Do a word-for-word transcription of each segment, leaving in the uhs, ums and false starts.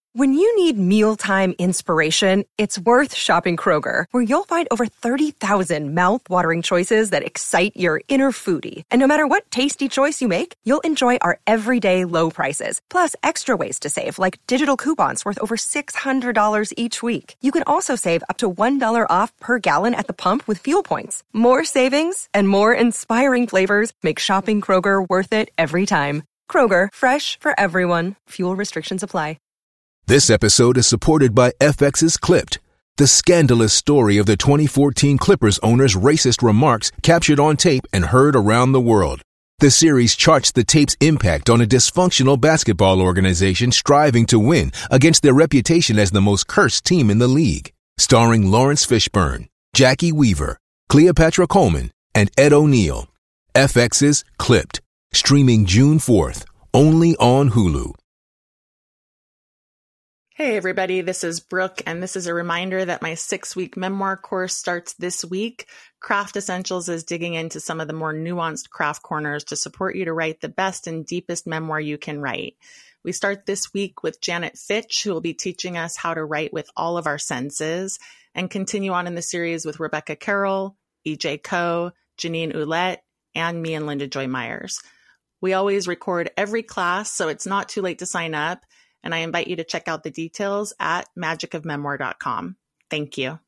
When you need mealtime inspiration, it's worth shopping Kroger, where you'll find over thirty thousand mouth-watering choices that excite your inner foodie. And no matter what tasty choice you make, you'll enjoy our everyday low prices, plus extra ways to save, like digital coupons worth over six hundred dollars each week. You can also save up to one dollar off per gallon at the pump with fuel points. More savings and more inspiring flavors make shopping Kroger worth it every time. Kroger, fresh for everyone. Fuel restrictions apply. This episode is supported by F X's Clipped, the scandalous story of the twenty fourteen Clippers owner's racist remarks captured on tape and heard around the world. The series charts the tape's impact on a dysfunctional basketball organization striving to win against their reputation as the most cursed team in the league. Starring Lawrence Fishburne, Jackie Weaver, Cleopatra Coleman, and Ed O'Neill. F X's Clipped, streaming June fourth, only on Hulu. Hey everybody, this is Brooke, and this is a reminder that my six-week memoir course starts this week. Craft Essentials is digging into some of the more nuanced craft corners to support you to write the best and deepest memoir you can write. We start this week with Janet Fitch, who will be teaching us how to write with all of our senses, and continue on in the series with Rebecca Carroll, E J Coe, Janine Ouellette, and me and Linda Joy Myers. We always record every class, so it's not too late to sign up. And I invite you to check out the details at magic of memoir dot com. Thank you.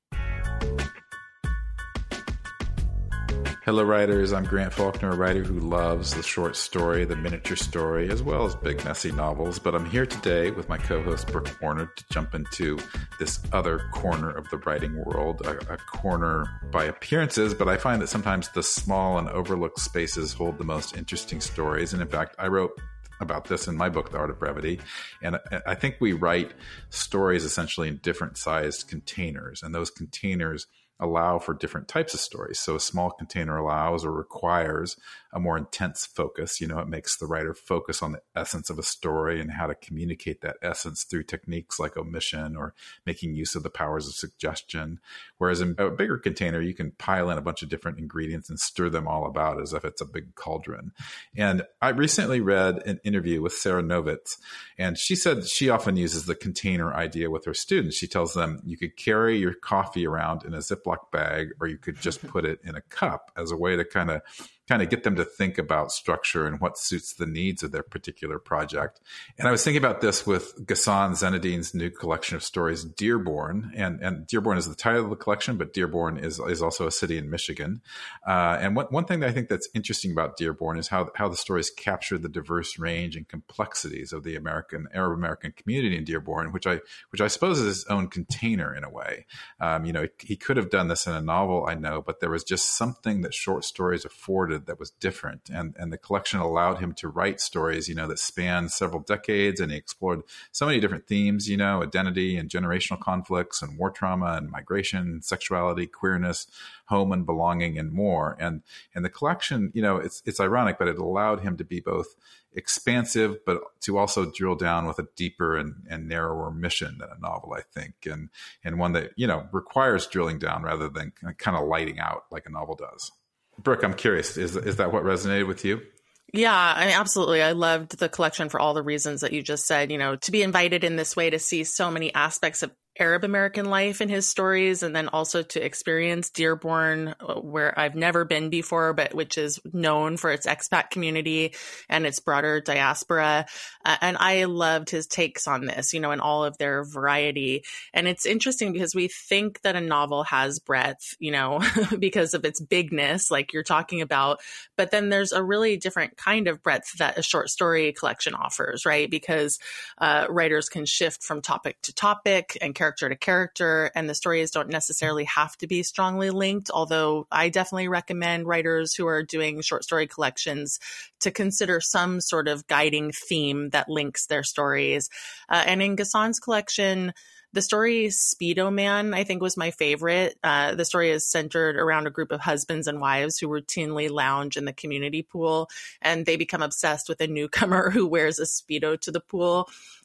Hello, writers. I'm Grant Faulkner, a writer who loves the short story, the miniature story, as well as big, messy novels. But I'm here today with my co-host, Brooke Warner, to jump into this other corner of the writing world, a, a corner by appearances. But I find that sometimes the small and overlooked spaces hold the most interesting stories. And in fact, I wrote about this in my book, The Art of Brevity. And I think we write stories essentially in different sized containers, and those containers allow for different types of stories. So a small container allows or requires a more intense focus. You know, it makes the writer focus on the essence of a story and how to communicate that essence through techniques like omission or making use of the powers of suggestion. Whereas in a bigger container, you can pile in a bunch of different ingredients and stir them all about as if it's a big cauldron. And I recently read an interview with Sarah Novitz, and she said she often uses the container idea with her students. She tells them you could carry your coffee around in a Ziploc bag, or you could just put it in a cup as a way to kind of kind of get them to think about structure and what suits the needs of their particular project. And I was thinking about this with Ghassan Zenadine's new collection of stories, Dearborn. And, and Dearborn is the title of the collection, but Dearborn is, is also a city in Michigan. Uh, and one, one thing that I think that's interesting about Dearborn is how, how the stories capture the diverse range and complexities of the American, Arab American community in Dearborn, which I, which I suppose is his own container in a way. Um, you know, he could have done this in a novel, I know, but there was just something that short stories afforded that was different. And, and the collection allowed him to write stories, you know, that spanned several decades, and he explored so many different themes, you know, identity and generational conflicts and war trauma and migration, sexuality, queerness, home and belonging, and more. And, and the collection, you know, it's, it's ironic, but it allowed him to be both expansive, but to also drill down with a deeper and, and narrower mission than a novel, I think. And, and one that, you know, requires drilling down rather than kind of lighting out like a novel does. Brooke, I'm curious, is is that what resonated with you? Yeah, I mean, absolutely. I loved the collection for all the reasons that you just said. You know, to be invited in this way to see so many aspects of Arab American life in his stories, and then also to experience Dearborn, where I've never been before, but which is known for its expat community and its broader diaspora. Uh, and I loved his takes on this, you know, in all of their variety. And it's interesting because we think that a novel has breadth, you know, because of its bigness, like you're talking about. But then there's a really different kind of breadth that a short story collection offers, right? Because uh, writers can shift from topic to topic and character to character, and the stories don't necessarily have to be strongly linked, although I definitely recommend writers who are doing short story collections to consider some sort of guiding theme that links their stories. Uh, and in Ghassan's collection, the story Speedo Man, I think, was my favorite. Uh, the story is centered around a group of husbands and wives who routinely lounge in the community pool, and they become obsessed with a newcomer who wears a Speedo to the pool.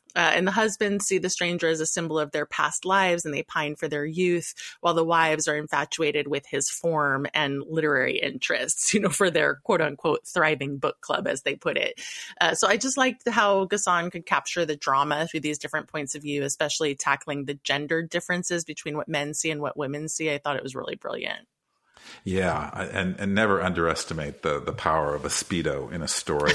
Uh, and the husbands see the stranger as a symbol of their past lives and they pine for their youth, while the wives are infatuated with his form and literary interests, you know, for their quote unquote thriving book club, as they put it. Uh, so I just liked how Ghassan could capture the drama through these different points of view, especially tackling the gender differences between what men see and what women see. I thought it was really brilliant. Yeah, and and never underestimate the the power of a Speedo in a story.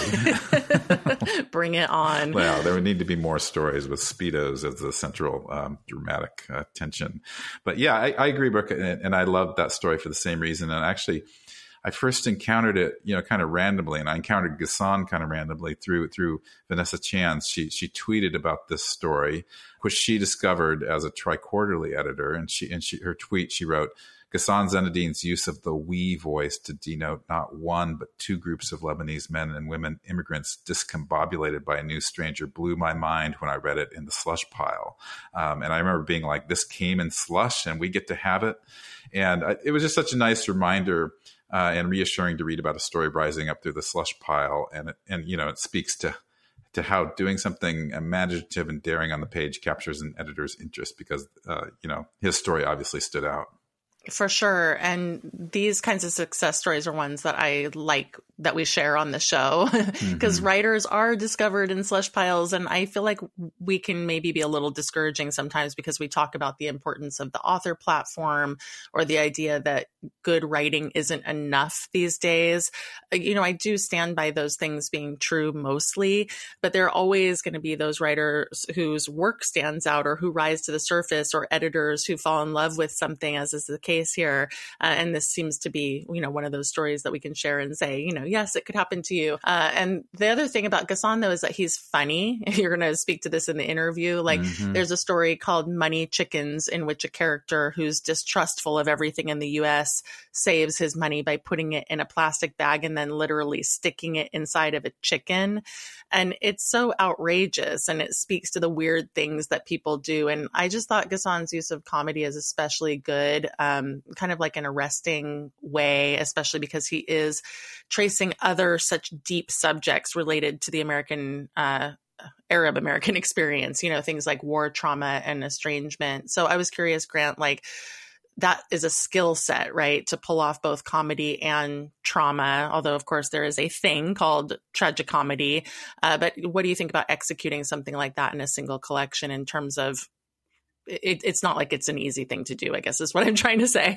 Bring it on. Well, there would need to be more stories with Speedos as the central um, dramatic uh, tension. But yeah, I, I agree, Brooke, and, and I loved that story for the same reason. And actually, I first encountered it, you know, kind of randomly, and I encountered Ghassan kind of randomly through through Vanessa Chance. She she tweeted about this story, which she discovered as a Triquarterly editor, and she and she her tweet she wrote, Ghassan Zenadine's use of the we voice to denote not one, but two groups of Lebanese men and women immigrants discombobulated by a new stranger blew my mind when I read it in the slush pile. Um, and I remember being like, this came in slush and we get to have it. And I, it was just such a nice reminder uh, and reassuring to read about a story rising up through the slush pile. And, it, and you know, it speaks to to how doing something imaginative and daring on the page captures an editor's interest because, uh, you know, his story obviously stood out. For sure. And these kinds of success stories are ones that I like that we share on the show because mm-hmm. writers are discovered in slush piles. And I feel like we can maybe be a little discouraging sometimes because we talk about the importance of the author platform or the idea that good writing isn't enough these days. You know, I do stand by those things being true mostly, but there are always going to be those writers whose work stands out or who rise to the surface or editors who fall in love with something, as is the case here. Uh, and this seems to be, you know, one of those stories that we can share and say, you know, yes, it could happen to you. Uh, and the other thing about Ghassan, though, is that he's funny. You're going to speak to this in the interview. Like mm-hmm. there's a story called Money Chickens in which a character who's distrustful of everything in the U S saves his money by putting it in a plastic bag and then literally sticking it inside of a chicken. And it's so outrageous and it speaks to the weird things that people do. And I just thought Ghassan's use of comedy is especially good, um, kind of like an arresting way, especially because he is tracing other such deep subjects related to the American uh Arab American experience, you know, things like war trauma and estrangement. So I was curious, Grant, like that is a skill set, right? To pull off both comedy and trauma, although of course there is a thing called tragicomedy. Uh, but what do you think about executing something like that in a single collection in terms of It, it's not like it's an easy thing to do, I guess is what I'm trying to say.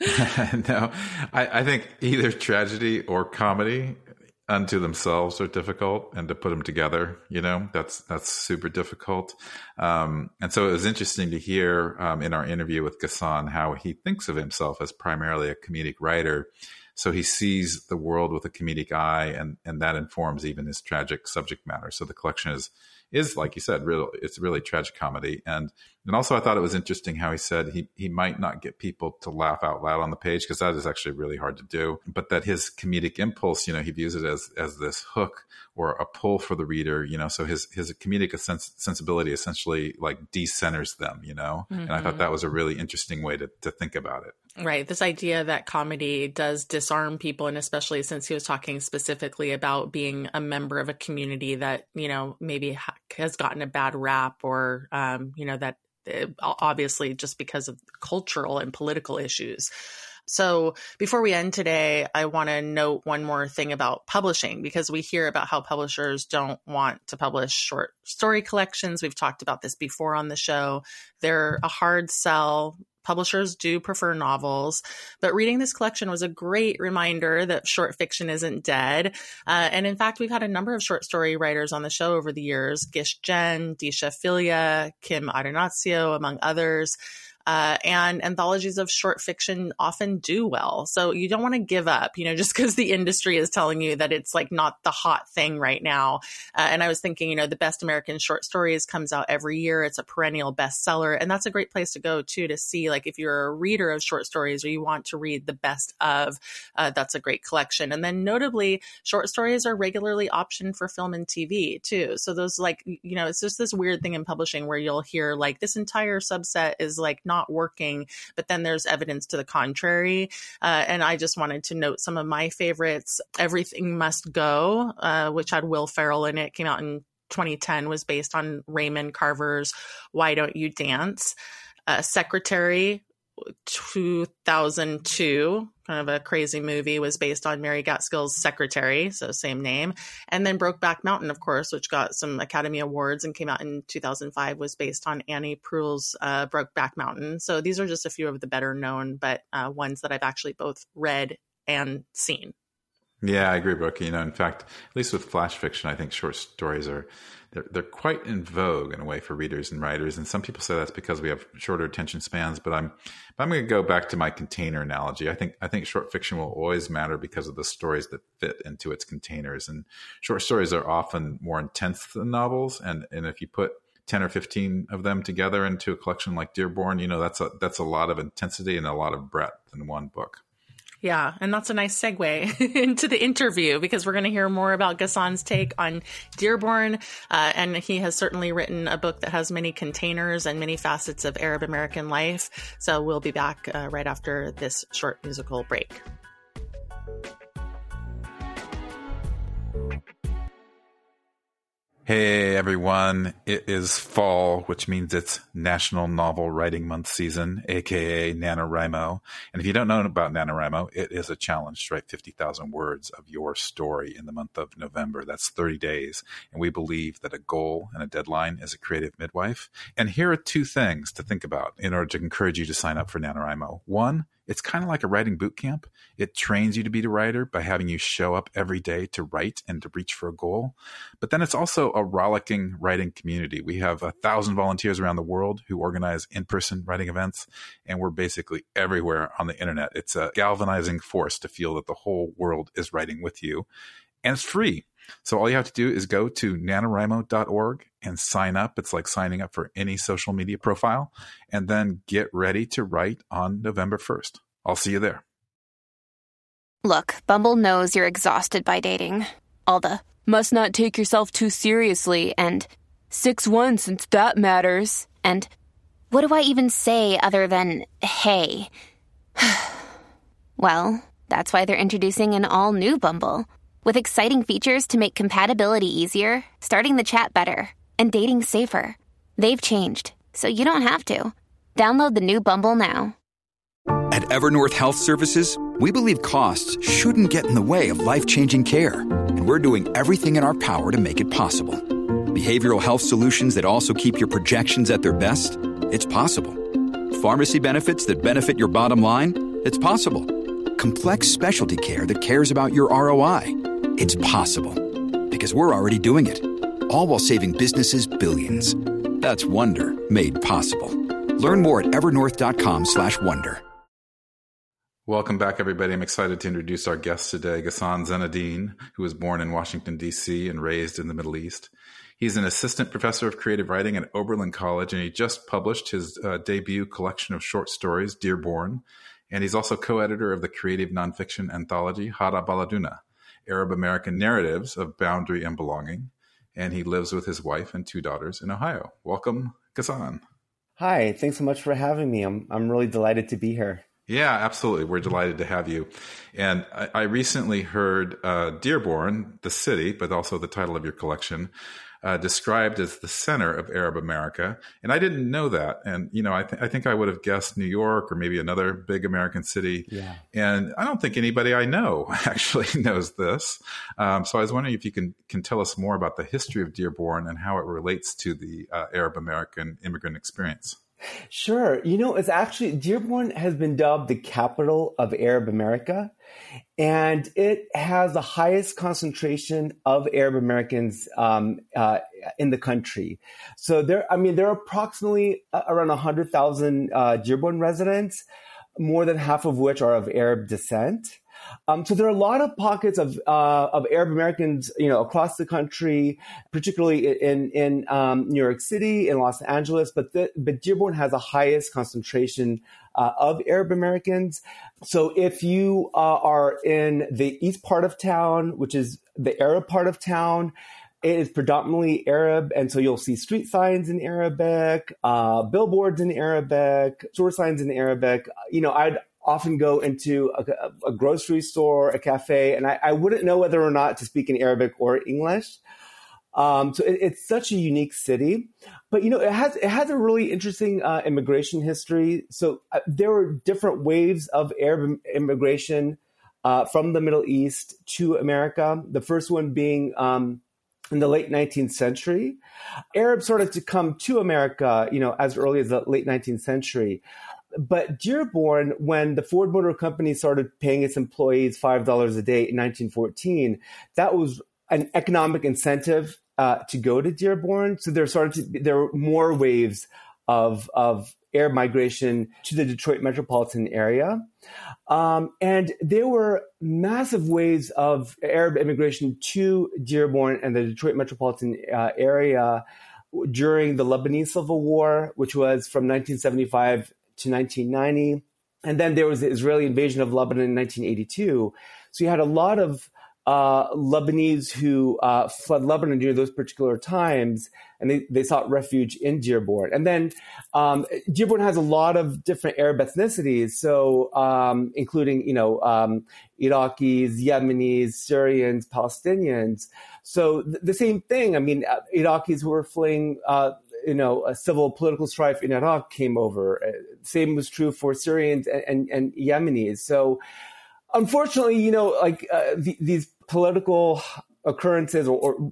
No, I, I think either tragedy or comedy unto themselves are difficult, and to put them together, you know, that's that's super difficult. Um, and so it was interesting to hear um, in our interview with Ghassan how he thinks of himself as primarily a comedic writer. So he sees the world with a comedic eye, and and that informs even his tragic subject matter. So the collection is is like you said, real. It's really tragic comedy, and and also I thought it was interesting how he said he he might not get people to laugh out loud on the page because that is actually really hard to do, but that his comedic impulse, you know, he views it as as this hook or a pull for the reader, you know. So his his comedic sens- sensibility essentially like decenters them, you know. Mm-hmm. And I thought that was a really interesting way to to think about it. Right. This idea that comedy does disarm people, and especially since he was talking specifically about being a member of a community that, you know, maybe ha- has gotten a bad rap or, um, you know, that uh, obviously just because of cultural and political issues. So before we end today, I want to note one more thing about publishing, because we hear about how publishers don't want to publish short story collections. We've talked about this before on the show. They're a hard sell. Publishers do prefer novels, but reading this collection was a great reminder that short fiction isn't dead. Uh, and in fact, we've had a number of short story writers on the show over the years, Gish Jen, Disha Filia, Kim Adonacio, among others. Uh, and anthologies of short fiction often do well. So you don't want to give up, you know, just because the industry is telling you that it's like not the hot thing right now. Uh, and I was thinking, you know, the Best American Short Stories comes out every year. It's a perennial bestseller. And that's a great place to go too, to see like if you're a reader of short stories or you want to read the best of, uh, that's a great collection. And then notably, short stories are regularly optioned for film and T V too. So those like, you know, it's just this weird thing in publishing where you'll hear like this entire subset is like not not working, but then there's evidence to the contrary. Uh, and I just wanted to note some of my favorites. Everything Must Go, uh, which had Will Ferrell in it, came out in twenty ten was based on Raymond Carver's Why Don't You Dance? Uh, Secretary, two thousand two, kind of a crazy movie, was based on Mary Gaskell's Secretary, so same name. And then Brokeback Mountain, of course, which got some Academy Awards and came out in two thousand five, was based on Annie Proulx's uh, Brokeback Mountain. So these are just a few of the better known, but uh, ones that I've actually both read and seen. Yeah, I agree, Brooke. You know, in fact, at least with flash fiction, I think short stories are they're they're quite in vogue in a way for readers and writers. And some people say that's because we have shorter attention spans. But I'm but I'm going to go back to my container analogy. I think I think short fiction will always matter because of the stories that fit into its containers. And short stories are often more intense than novels. And and if you put ten or fifteen of them together into a collection like Dearborn, you know, that's a that's a lot of intensity and a lot of breadth in one book. Yeah, and that's a nice segue into the interview, because we're going to hear more about Ghassan's take on Dearborn. Uh, and he has certainly written a book that has many containers and many facets of Arab American life. So we'll be back uh, right after this short musical break. Hey everyone, it is fall, which means it's National Novel Writing Month season, aka NaNoWriMo. And if you don't know about NaNoWriMo, it is a challenge to write fifty thousand words of your story in the month of November. That's thirty days. And we believe that a goal and a deadline is a creative midwife. And here are two things to think about in order to encourage you to sign up for NaNoWriMo. One, it's kind of like a writing boot camp. It trains you to be a writer by having you show up every day to write and to reach for a goal. But then it's also a rollicking writing community. We have a thousand volunteers around the world who organize in-person writing events, and we're basically everywhere on the internet. It's a galvanizing force to feel that the whole world is writing with you, and it's free. So all you have to do is go to NaNoWriMo dot org and sign up. It's like signing up for any social media profile, and then get ready to write on November first. I'll see you there. Look, Bumble knows you're exhausted by dating. All the must not take yourself too seriously and six one since that matters. And what do I even say other than hey? Well, that's why they're introducing an all-new Bumble. With exciting features to make compatibility easier, starting the chat better, and dating safer. They've changed, so you don't have to. Download the new Bumble now. At Evernorth Health Services, we believe costs shouldn't get in the way of life-changing care, and we're doing everything in our power to make it possible. Behavioral health solutions that also keep your projections at their best? It's possible. Pharmacy benefits that benefit your bottom line? It's possible. Complex specialty care that cares about your R O I? It's possible. Because we're already doing it. All while saving businesses billions. That's Wonder made possible. Learn more at evernorth.com slash wonder. Welcome back, everybody. I'm excited to introduce our guest today, Ghassan Zenadine, who was born in Washington, D C and raised in the Middle East. He's an assistant professor of creative writing at Oberlin College, and he just published his uh, debut collection of short stories, Dearborn. And he's also co-editor of the creative nonfiction anthology, Hada Baladuna, Arab American Narratives of Boundary and Belonging. And he lives with his wife and two daughters in Ohio. Welcome, Ghassan. Hi, thanks so much for having me. I'm I'm really delighted to be here. Yeah, absolutely. We're delighted to have you. And I, I recently heard uh, Dearborn, the city, but also the title of your collection, uh, described as the center of Arab America. And I didn't know that. And, you know, I, th- I think I would have guessed New York or maybe another big American city. Yeah. And I don't think anybody I know actually knows this. Um, so I was wondering if you can, can tell us more about the history of Dearborn and how it relates to the uh, Arab American immigrant experience. Sure. You know, it's actually, Dearborn has been dubbed the capital of Arab America, and it has the highest concentration of Arab Americans um, uh, in the country. So there, I mean, there are approximately around one hundred thousand uh, Dearborn residents, more than half of which are of Arab descent. Um, so there are a lot of pockets of uh, of Arab Americans, you know, across the country, particularly in in um, New York City, in Los Angeles. But the, but Dearborn has the highest concentration uh, of Arab Americans. So if you uh, are in the east part of town, which is the Arab part of town, it is predominantly Arab, and so you'll see street signs in Arabic, uh, billboards in Arabic, store signs in Arabic. You know, I'd often go into a, a grocery store, a cafe, and I, I wouldn't know whether or not to speak in Arabic or English. Um, so it, it's such a unique city, but you know, it has it has a really interesting uh, immigration history. So uh, there were different waves of Arab immigration uh, from the Middle East to America. The first one being um, in the late nineteenth century. Arabs started to come to America, you know, as early as the late nineteenth century. But Dearborn, when the Ford Motor Company started paying its employees five dollars a day in nineteen fourteen, that was an economic incentive uh, to go to Dearborn. So there started to be, there were more waves of of Arab migration to the Detroit metropolitan area. Um, and there were massive waves of Arab immigration to Dearborn and the Detroit metropolitan uh, area during the Lebanese Civil War, which was from nineteen seventy-five to nineteen ninety. And then there was the Israeli invasion of Lebanon in nineteen eighty-two. So you had a lot of uh, Lebanese who uh, fled Lebanon during those particular times, and they, they sought refuge in Dearborn. And then um, Dearborn has a lot of different Arab ethnicities, so um, including, you know, um, Iraqis, Yemenis, Syrians, Palestinians. So th- the same thing. I mean, uh, Iraqis who were fleeing uh, you know, a civil political strife in Iraq came over. Uh, same was true for Syrians and, and, and Yemenis. So unfortunately, you know, like uh, the, these political occurrences or, or,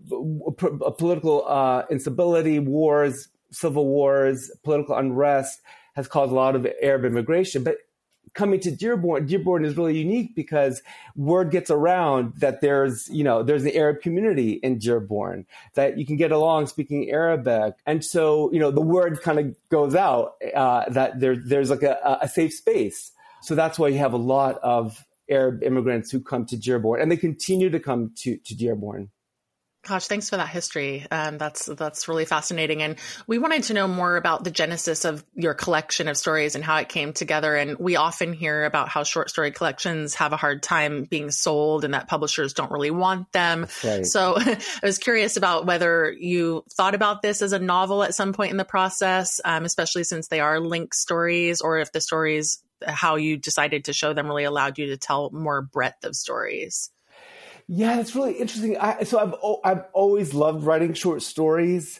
or political uh, instability, wars, civil wars, political unrest has caused a lot of Arab immigration. But coming to Dearborn, Dearborn is really unique because word gets around that there's, you know, there's an Arab community in Dearborn, that you can get along speaking Arabic. And so, you know, the word kind of goes out uh, that there, there's like a, a safe space. So that's why you have a lot of Arab immigrants who come to Dearborn, and they continue to come to, to Dearborn. Gosh, thanks for that history. Um, that's that's really fascinating. And we wanted to know more about the genesis of your collection of stories and how it came together. And we often hear about how short story collections have a hard time being sold and that publishers don't really want them. Right. So I was curious about whether you thought about this as a novel at some point in the process, um, especially since they are linked stories, or if the stories, how you decided to show them really allowed you to tell more breadth of stories. Yeah, it's really interesting. I, so I've I've always loved writing short stories,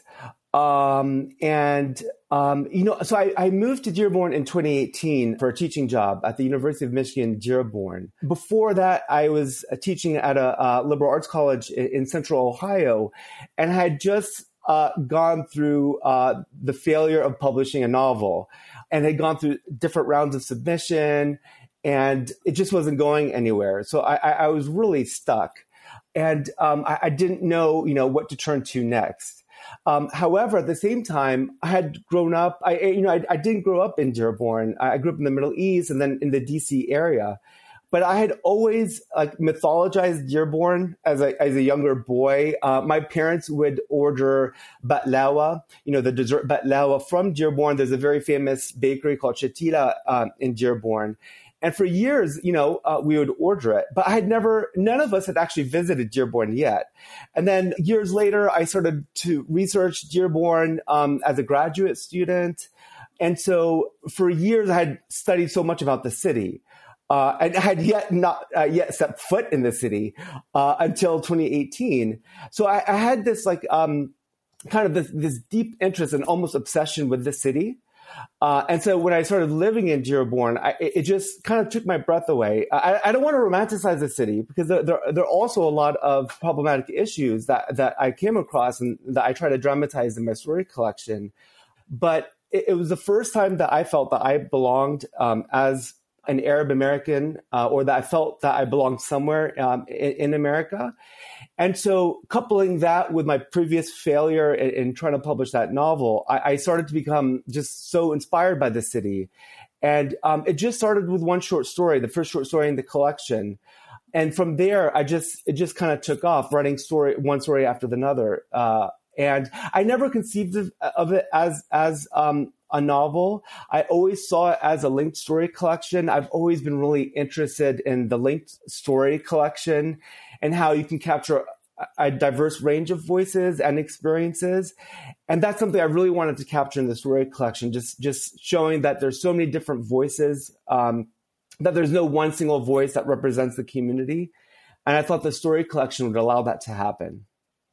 um, and um, you know, so I, I moved to Dearborn in twenty eighteen for a teaching job at the University of Michigan, Dearborn. Before that, I was teaching at a, a liberal arts college in, in Central Ohio, and I had just uh, gone through uh, the failure of publishing a novel, and had gone through different rounds of submission. And it just wasn't going anywhere. So I, I was really stuck. And um, I, I didn't know, you know, what to turn to next. Um, however, at the same time, I had grown up, I, you know, I, I didn't grow up in Dearborn. I grew up in the Middle East and then in the D C area. But I had always like mythologized Dearborn as a, as a younger boy. Uh, my parents would order baklawa, you know, the dessert baklawa from Dearborn. There's a very famous bakery called Shatila uh, in Dearborn. And for years, you know, uh, we would order it, but I had never, none of us had actually visited Dearborn yet. And then years later, I started to research Dearborn um, as a graduate student. And so for years, I had studied so much about the city. Uh, and I had yet not uh, yet set foot in the city uh, until twenty eighteen. So I, I had this like um, kind of this, this deep interest and almost obsession with the city. Uh, and so when I started living in Dearborn, I, it just kind of took my breath away. I, I don't want to romanticize the city because there, there, there are also a lot of problematic issues that, that I came across and that I try to dramatize in my story collection. But it, it was the first time that I felt that I belonged um, as an Arab American, uh, or that I felt that I belonged somewhere um, in, in America. And so coupling that with my previous failure in, in trying to publish that novel, I, I started to become just so inspired by the city. And um, it just started with one short story, the first short story in the collection. And from there, I just, it just kind of took off, writing story, one story after another. Uh, and I never conceived of, of it as, as um, a novel. I always saw it as a linked story collection. I've always been really interested in the linked story collection and how you can capture a diverse range of voices and experiences. And that's something I really wanted to capture in the story collection, just, just showing that there's so many different voices, um, that there's no one single voice that represents the community. And I thought the story collection would allow that to happen.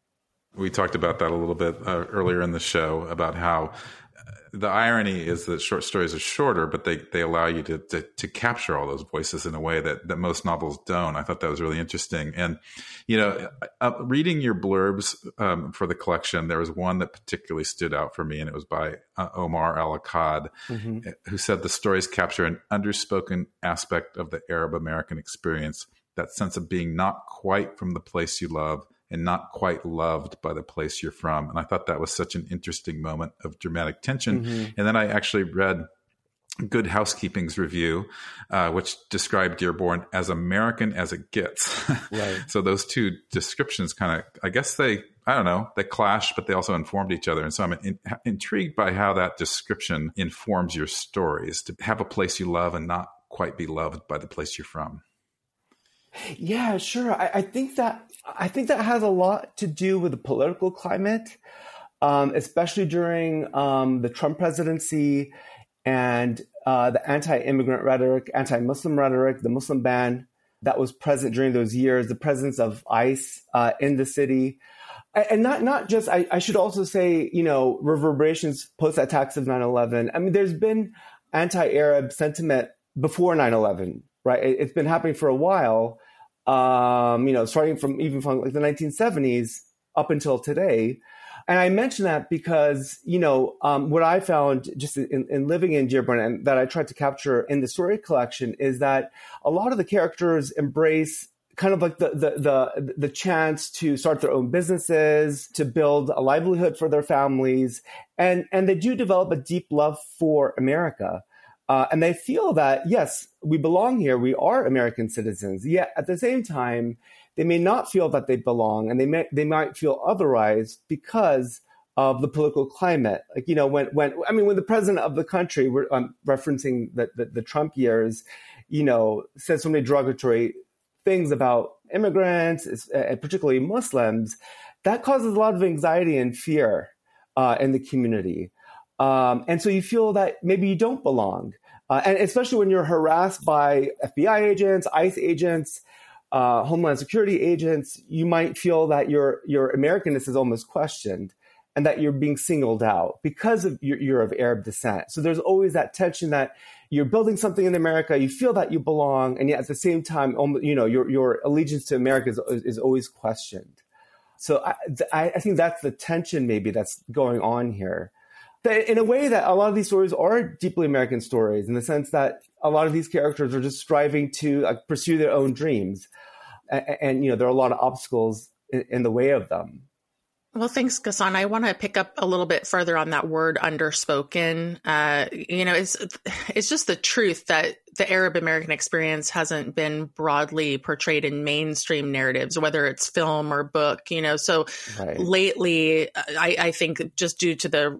We talked about that a little bit uh, earlier in the show, about how the irony is that short stories are shorter, but they, they allow you to, to to capture all those voices in a way that, that most novels don't. I thought that was really interesting. And, you know, uh, reading your blurbs um, for the collection, there was one that particularly stood out for me, and it was by uh, Omar Al-Akkad, mm-hmm. who said the stories capture an underspoken aspect of the Arab American experience, that sense of being not quite from the place you love and not quite loved by the place you're from. And I thought that was such an interesting moment of dramatic tension. Mm-hmm. And then I actually read Good Housekeeping's review, uh, which described Dearborn as American as it gets. Right. So those two descriptions kind of, I guess they, I don't know, they clash, but they also informed each other. And so I'm in, intrigued by how that description informs your stories, to have a place you love and not quite be loved by the place you're from. Yeah, sure. I, I think that I think that has a lot to do with the political climate, um, especially during um, the Trump presidency and uh, the anti-immigrant rhetoric, anti-Muslim rhetoric, the Muslim ban that was present during those years, the presence of ICE uh, in the city. And not not just, I, I should also say, you know, reverberations post-attacks of nine eleven. I mean, there's been anti-Arab sentiment before nine eleven. Right, it's been happening for a while, um, you know, starting from even from like the nineteen seventies up until today. And I mention that because, you know, um, what I found just in, in living in Dearborn and that I tried to capture in the story collection is that a lot of the characters embrace kind of like the the the, the chance to start their own businesses, to build a livelihood for their families, and and they do develop a deep love for America. Uh, and they feel that, yes, we belong here. We are American citizens. Yet at the same time, they may not feel that they belong, and they may they might feel otherwise because of the political climate. Like, you know, when when I mean, when the president of the country, we're um, referencing the, the the Trump years, you know, says so many derogatory things about immigrants, uh, particularly Muslims, that causes a lot of anxiety and fear uh, in the community. Um, and so you feel that maybe you don't belong. Uh, and especially when you're harassed by F B I agents, ICE agents, uh, Homeland Security agents, you might feel that your your Americanness is almost questioned and that you're being singled out because of you're, you're of Arab descent. So there's always that tension that you're building something in America, you feel that you belong, and yet at the same time, you know, your your allegiance to America is, is always questioned. So I, I think that's the tension maybe that's going on here. In a way that a lot of these stories are deeply American stories, in the sense that a lot of these characters are just striving to uh, pursue their own dreams. And, and, you know, there are a lot of obstacles in, in the way of them. Well, thanks, Ghassan. I want to pick up a little bit further on that word underspoken. Uh, you know, it's it's just the truth that the Arab American experience hasn't been broadly portrayed in mainstream narratives, whether it's film or book, you know. So right. lately, I, I think just due to the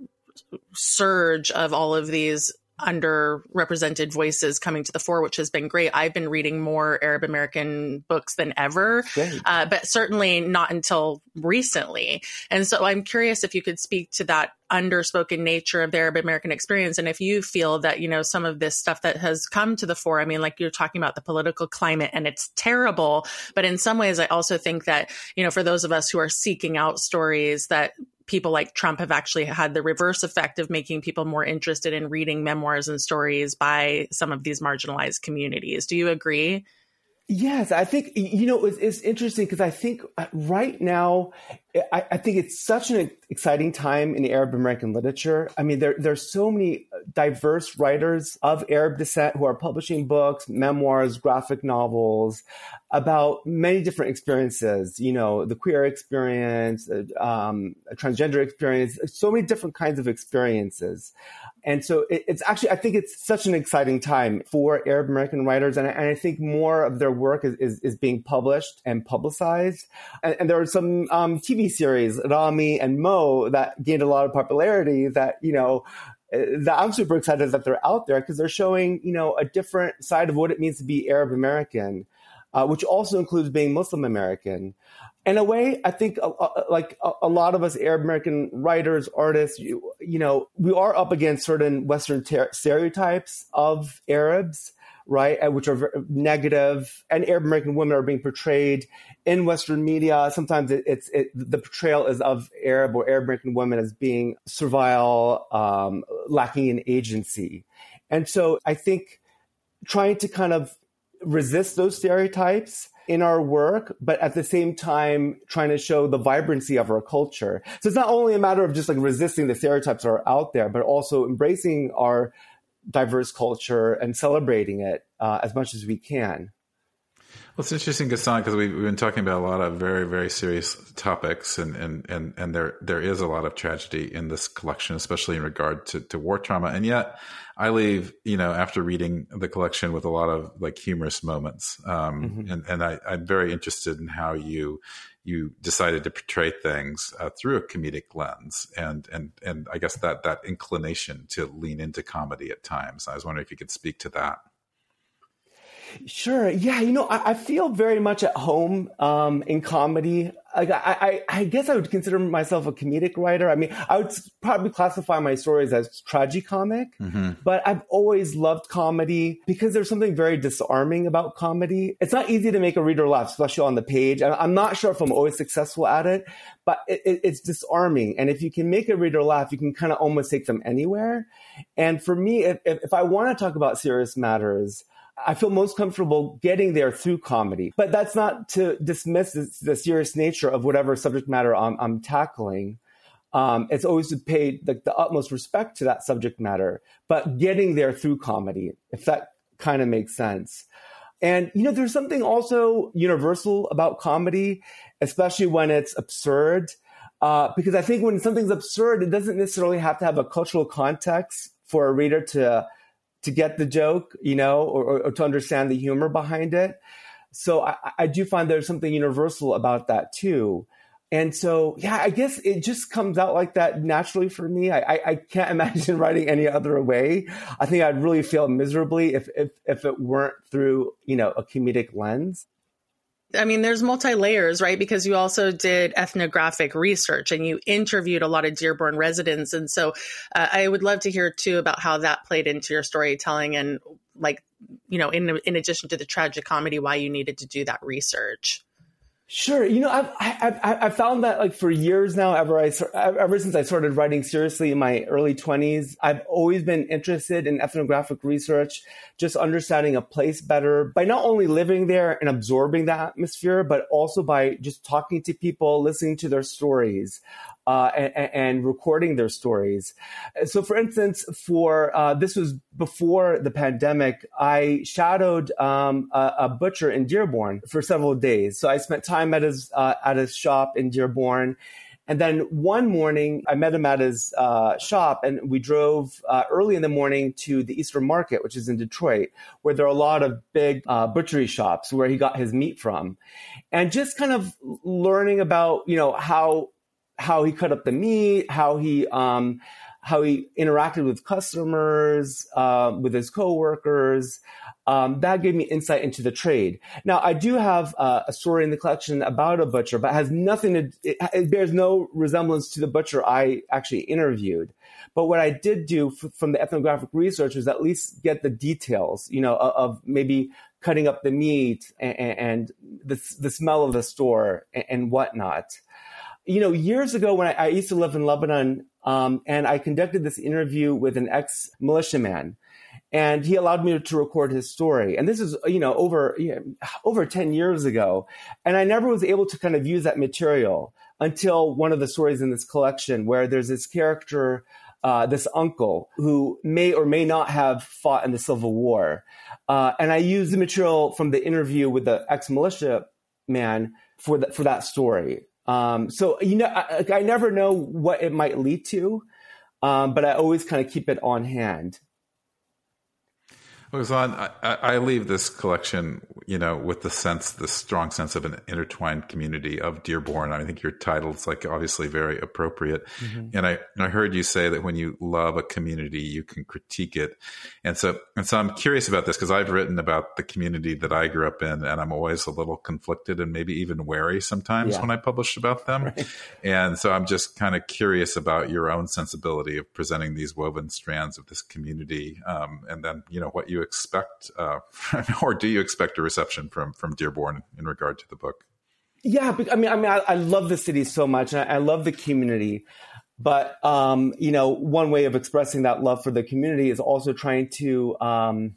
surge of all of these underrepresented voices coming to the fore, which has been great. I've been reading more Arab American books than ever, uh, but certainly not until recently. And so I'm curious if you could speak to that underspoken nature of the Arab American experience. And if you feel that, you know, some of this stuff that has come to the fore, I mean, like you're talking about the political climate and it's terrible, but in some ways, I also think that, you know, for those of us who are seeking out stories, that people like Trump have actually had the reverse effect of making people more interested in reading memoirs and stories by some of these marginalized communities. Do you agree? Yes, I think, you know, it's, it's interesting because I think right now, I, I think it's such an exciting time in Arab American literature. I mean, there there's so many diverse writers of Arab descent who are publishing books, memoirs, graphic novels about many different experiences, you know, the queer experience, um, a transgender experience, so many different kinds of experiences. And so it, it's actually, I think it's such an exciting time for Arab American writers. And I, and I think more of their work is, is, is being published and publicized. And, and there are some um, T V series, Rami and Mo, that gained a lot of popularity that, you know, that I'm super excited that they're out there because they're showing, you know, a different side of what it means to be Arab American, uh, which also includes being Muslim American. In a way, I think uh, like a, a lot of us Arab American writers, artists, you, you know, we are up against certain Western ter- stereotypes of Arabs, right, which are very negative, and Arab American women are being portrayed in Western media. Sometimes it, it's it, the portrayal is of Arab or Arab American women as being servile, um, lacking in agency. And so I think trying to kind of resist those stereotypes in our work, but at the same time trying to show the vibrancy of our culture. So it's not only a matter of just like resisting the stereotypes that are out there, but also embracing our diverse culture and celebrating it uh, as much as we can. Well, it's interesting, Ghassan, because we've, we've been talking about a lot of very, very serious topics, and and and, and there there is a lot of tragedy in this collection, especially in regard to, to war trauma. And yet, I leave, you know, after reading the collection with a lot of like humorous moments, um, mm-hmm. and and I, I'm very interested in how you you decided to portray things uh, through a comedic lens, and and and I guess that that inclination to lean into comedy at times. I was wondering if you could speak to that. Sure. Yeah. You know, I, I feel very much at home um, in comedy. Like, I, I, I guess I would consider myself a comedic writer. I mean, I would probably classify my stories as tragicomic, mm-hmm. but I've always loved comedy because there's something very disarming about comedy. It's not easy to make a reader laugh, especially on the page. I'm not sure if I'm always successful at it, but it, it, it's disarming. And if you can make a reader laugh, you can kind of almost take them anywhere. And for me, if, if I want to talk about serious matters, I feel most comfortable getting there through comedy. But that's not to dismiss the, the serious nature of whatever subject matter I'm, I'm tackling. Um, it's always to pay the, the utmost respect to that subject matter, but getting there through comedy, if that kind of makes sense. And, you know, there's something also universal about comedy, especially when it's absurd, uh, because I think when something's absurd, it doesn't necessarily have to have a cultural context for a reader to to get the joke, you know, or, or to understand the humor behind it. So I, I do find there's something universal about that too. And so, yeah, I guess it just comes out like that naturally for me. I, I, I can't imagine writing any other way. I think I'd really fail miserably if, if, if it weren't through, you know, a comedic lens. I mean, there's multi-layers, right? Because you also did ethnographic research and you interviewed a lot of Dearborn residents. And so uh, I would love to hear, too, about how that played into your storytelling and, like, you know, in in addition to the tragic comedy, why you needed to do that research. Sure. You know, I've, I've, I've found that like for years now, ever, I, ever since I started writing seriously in my early twenties, I've always been interested in ethnographic research, just understanding a place better by not only living there and absorbing the atmosphere, but also by just talking to people, listening to their stories. Uh, and, and recording their stories. So, for instance, for uh, this was before the pandemic, I shadowed um, a, a butcher in Dearborn for several days. So I spent time at his uh, at his shop in Dearborn. And then one morning, I met him at his uh, shop, and we drove uh, early in the morning to the Eastern Market, which is in Detroit, where there are a lot of big uh, butchery shops where he got his meat from. And just kind of learning about, you know, how how he cut up the meat, how he um, how he interacted with customers, uh, with his coworkers. Um, that gave me insight into the trade. Now, I do have uh, a story in the collection about a butcher, but it has nothing to, it, it bears no resemblance to the butcher I actually interviewed. But what I did do f- from the ethnographic research was at least get the details, you know, of, of maybe cutting up the meat and, and the, the smell of the store and, and whatnot. You know, years ago when I, I used to live in Lebanon, um, and I conducted this interview with an ex-militiaman, and he allowed me to record his story. And this is, you know, over you know, over ten years ago. And I never was able to kind of use that material until one of the stories in this collection where there's this character, uh, this uncle, who may or may not have fought in the Civil War. Uh, and I used the material from the interview with the ex-militiaman for, the, for that story. Um, so, you know, I, I never know what it might lead to, um, but I always kind of keep it on hand. Well, Ghassan, I, I leave this collection, you know, with the sense, the strong sense of an intertwined community of Dearborn. I think your title's like obviously very appropriate. Mm-hmm. And I, and I heard you say that when you love a community, you can critique it. And so, and so I'm curious about this because I've written about the community that I grew up in, and I'm always a little conflicted and maybe even wary sometimes yeah. when I publish about them. Right. And so I'm just kind of curious about your own sensibility of presenting these woven strands of this community. Um, and then, you know, what you you expect, uh, or do you expect a reception from from Dearborn in regard to the book? Yeah, I mean, I mean, I, I love the city so much, and I, I love the community. But um, you know, one way of expressing that love for the community is also trying to um,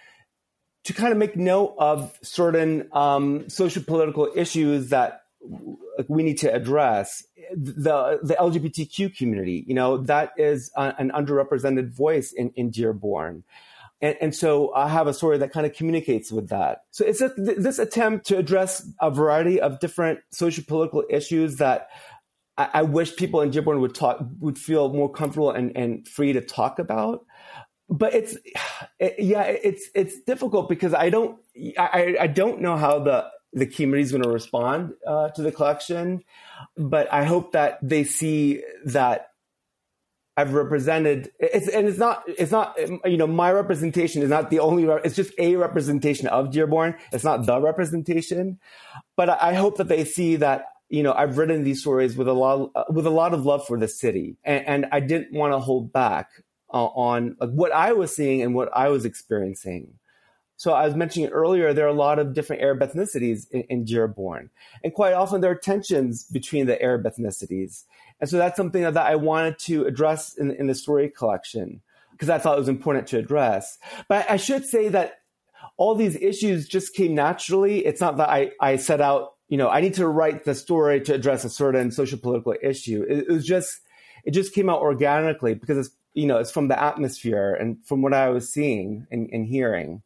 to kind of make note of certain um, social political issues that we need to address. The the L G B T Q community, you know, that is a, an underrepresented voice in, in Dearborn. And, and so I have a story that kind of communicates with that. So it's a, this attempt to address a variety of different social political issues that I, I wish people in Dearborn would talk, would feel more comfortable and, and free to talk about. But it's, it, yeah, it's it's difficult because I don't I, I don't know how the the community is going to respond uh, to the collection, but I hope that they see that I've represented. It's and it's not it's not you know my representation is not the only. It's just a representation of Dearborn. It's not the representation, but I hope that they see that you know I've written these stories with a lot with a lot of love for the city, and, and I didn't want to hold back uh, on like, what I was seeing and what I was experiencing. So I was mentioning earlier, there are a lot of different Arab ethnicities in, in Dearborn. And quite often there are tensions between the Arab ethnicities. And so that's something that I wanted to address in, in the story collection because I thought it was important to address. But I should say that all these issues just came naturally. It's not that I, I set out, you know, I need to write the story to address a certain social political issue. It, it was just, it just came out organically because it's, you know, it's from the atmosphere and from what I was seeing and, and hearing.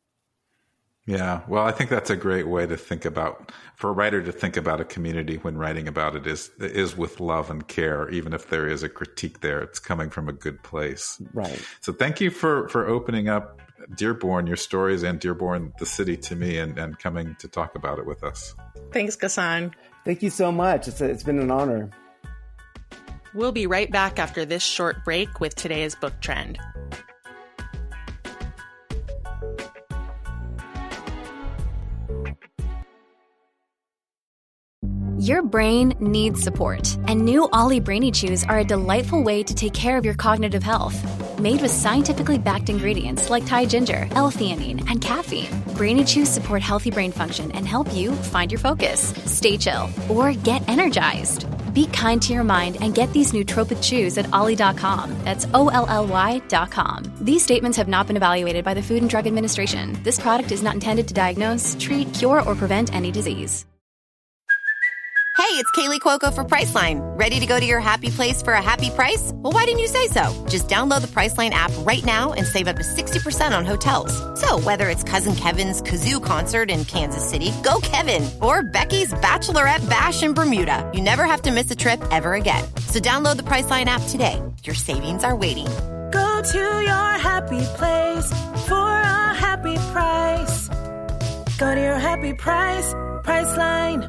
Yeah, well, I think that's a great way to think about, for a writer to think about a community when writing about it is is with love and care, even if there is a critique there, it's coming from a good place. Right. So thank you for, for opening up Dearborn, your stories, and Dearborn, the city, to me, and, and coming to talk about it with us. Thanks, Ghassan. Thank you so much. It's, a, it's been an honor. We'll be right back after this short break with today's book trend. Your brain needs support, and new Ollie Brainy Chews are a delightful way to take care of your cognitive health. Made with scientifically backed ingredients like Thai ginger, L-theanine, and caffeine, Brainy Chews support healthy brain function and help you find your focus, stay chill, or get energized. Be kind to your mind and get these nootropic chews at ollie dot com. That's O L L Y dot com. These statements have not been evaluated by the Food and Drug Administration. This product is not intended to diagnose, treat, cure, or prevent any disease. Hey, it's Kaylee Cuoco for Priceline. Ready to go to your happy place for a happy price? Well, why didn't you say so? Just download the Priceline app right now and save up to sixty percent on hotels. So whether it's Cousin Kevin's Kazoo Concert in Kansas City, go Kevin, or Becky's Bachelorette Bash in Bermuda, you never have to miss a trip ever again. So download the Priceline app today. Your savings are waiting. Go to your happy place for a happy price. Go to your happy price, Priceline.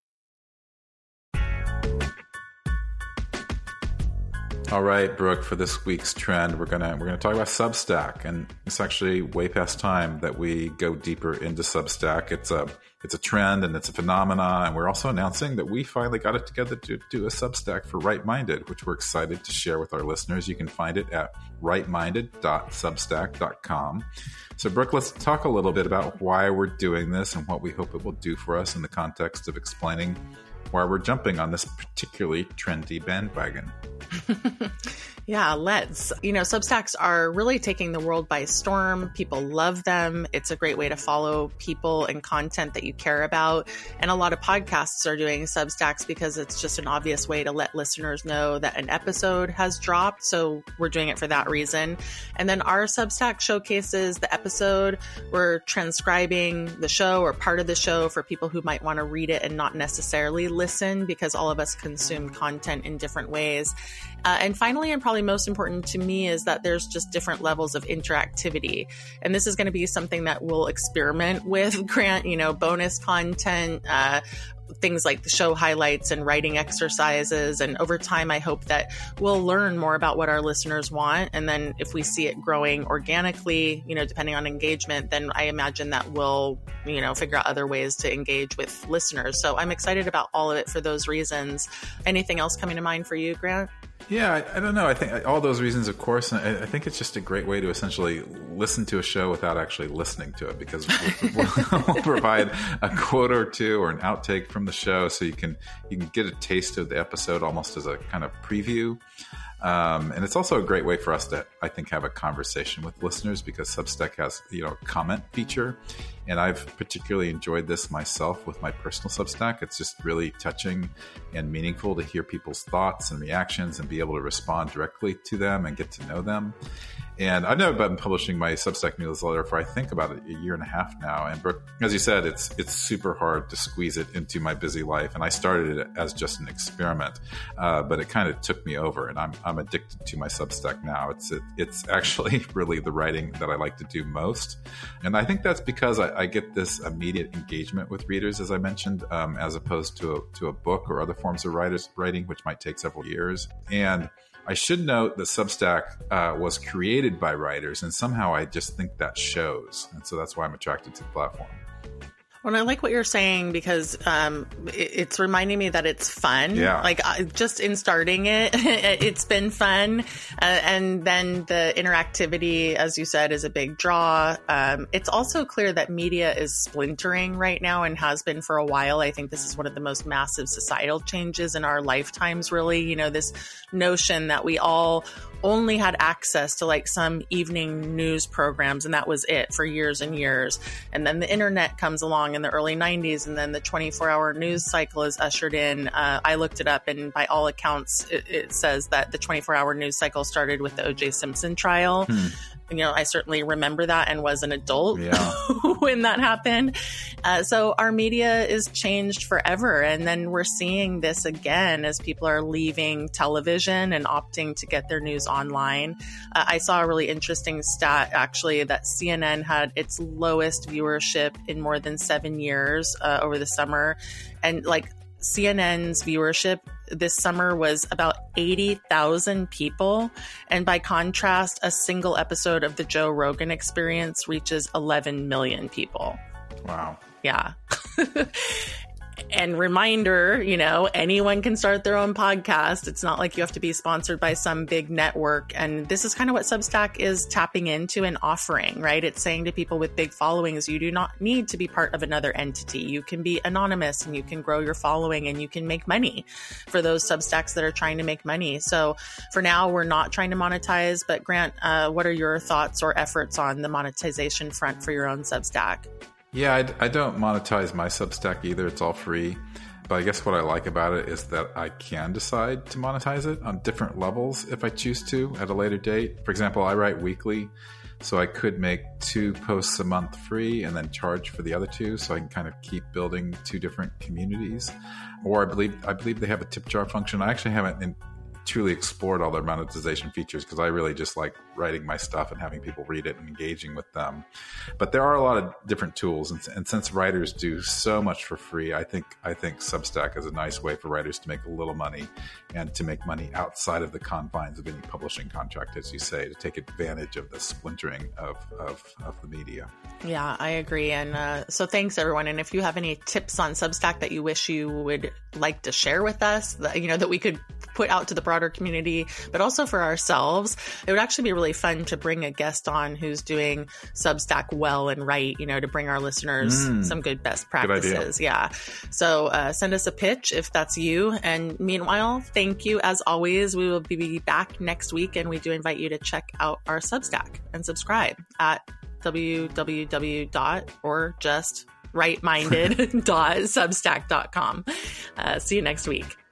All right, Brooke, for this week's trend, we're gonna we're gonna talk about Substack, and it's actually way past time that we go deeper into Substack. It's a it's a trend and it's a phenomena, and we're also announcing that we finally got it together to do a Substack for Right Minded, which we're excited to share with our listeners. You can find it at right minded dot substack dot com. So, Brooke, let's talk a little bit about why we're doing this and what we hope it will do for us in the context of explaining why we're jumping on this particularly trendy bandwagon. Yeah, let's. You know, Substacks are really taking the world by storm. People love them. It's a great way to follow people and content that you care about. And a lot of podcasts are doing Substacks because it's just an obvious way to let listeners know that an episode has dropped. So we're doing it for that reason. And then our Substack showcases the episode. We're transcribing the show or part of the show for people who might want to read it and not necessarily listen, because all of us consume content in different ways. Uh, and finally, and probably most important to me, is that there's just different levels of interactivity. And this is going to be something that we'll experiment with, Grant, you know, bonus content, uh, things like the show highlights and writing exercises. And over time, I hope that we'll learn more about what our listeners want. And then if we see it growing organically, you know, depending on engagement, then I imagine that we'll, you know, figure out other ways to engage with listeners. So I'm excited about all of it for those reasons. Anything else coming to mind for you, Grant? Yeah, I, I don't know. I think all those reasons, of course, and I, I think it's just a great way to essentially listen to a show without actually listening to it, because we'll, we'll provide a quote or two or an outtake from the show, so you can you can get a taste of the episode almost as a kind of preview. Um, and it's also a great way for us to, I think, have a conversation with listeners, because Substack has, you know, a comment feature. And I've particularly enjoyed this myself with my personal Substack. It's just really touching and meaningful to hear people's thoughts and reactions and be able to respond directly to them and get to know them. And I've never been publishing my Substack newsletter for, I think, about a year and a half now. And Brooke, as you said, it's it's super hard to squeeze it into my busy life. And I started it as just an experiment, uh, but it kind of took me over. And I'm I'm addicted to my Substack now. It's it, it's actually really the writing that I like to do most. And I think that's because I, I get this immediate engagement with readers, as I mentioned, um, as opposed to a, to a book or other forms of writers writing, which might take several years. And I should note that Substack uh, was created by writers, and somehow I just think that shows. And so that's why I'm attracted to the platform. Well, I like what you're saying, because um, it, it's reminding me that it's fun. Yeah. Like I, just in starting it, it's been fun. Uh, and then the interactivity, as you said, is a big draw. Um, it's also clear that media is splintering right now and has been for a while. I think this is one of the most massive societal changes in our lifetimes, really. You know, this notion that we all only had access to like some evening news programs, and that was it for years and years. And then the internet comes along in the early nineties, and then the twenty-four hour news cycle is ushered in. Uh, I looked it up, and by all accounts, it, it says that the twenty-four hour news cycle started with the O J Simpson trial. Hmm. You know, I certainly remember that and was an adult yeah. when that happened. Uh, so our media is changed forever. And then we're seeing this again as people are leaving television and opting to get their news online. Uh, I saw a really interesting stat, actually, that C N N had its lowest viewership in more than seven years uh, over the summer. And like C N N's viewership this summer was about eighty thousand people. And by contrast, a single episode of the Joe Rogan Experience reaches eleven million people. Wow. Yeah. And reminder, you know, anyone can start their own podcast. It's not like you have to be sponsored by some big network. And this is kind of what Substack is tapping into and offering, right? It's saying to people with big followings, you do not need to be part of another entity. You can be anonymous and you can grow your following and you can make money for those Substacks that are trying to make money. So for now, we're not trying to monetize. But Grant, uh, what are your thoughts or efforts on the monetization front for your own Substack? Yeah, I, I don't monetize my Substack either. It's all free. But I guess what I like about it is that I can decide to monetize it on different levels if I choose to at a later date. For example, I write weekly, so I could make two posts a month free and then charge for the other two, so I can kind of keep building two different communities. Or I believe I believe they have a tip jar function. I actually haven't in, truly explored all their monetization features, because I really just like writing my stuff and having people read it and engaging with them. But there are a lot of different tools, and, and since writers do so much for free, I think I think Substack is a nice way for writers to make a little money and to make money outside of the confines of any publishing contract, as you say, to take advantage of the splintering of of, of the media. Yeah, I agree. And uh, so thanks, everyone. And if you have any tips on Substack that you wish you would like to share with us, that, you know, that we could put out to the broader community, but also for ourselves, it would actually be really fun to bring a guest on who's doing Substack well and right, you know, to bring our listeners mm, some good best practices. Good yeah. So uh, send us a pitch if that's you. And meanwhile, thank you. As always, we will be back next week, and we do invite you to check out our Substack and subscribe at www dot or just rightminded dot substack dot com. Uh, see you next week.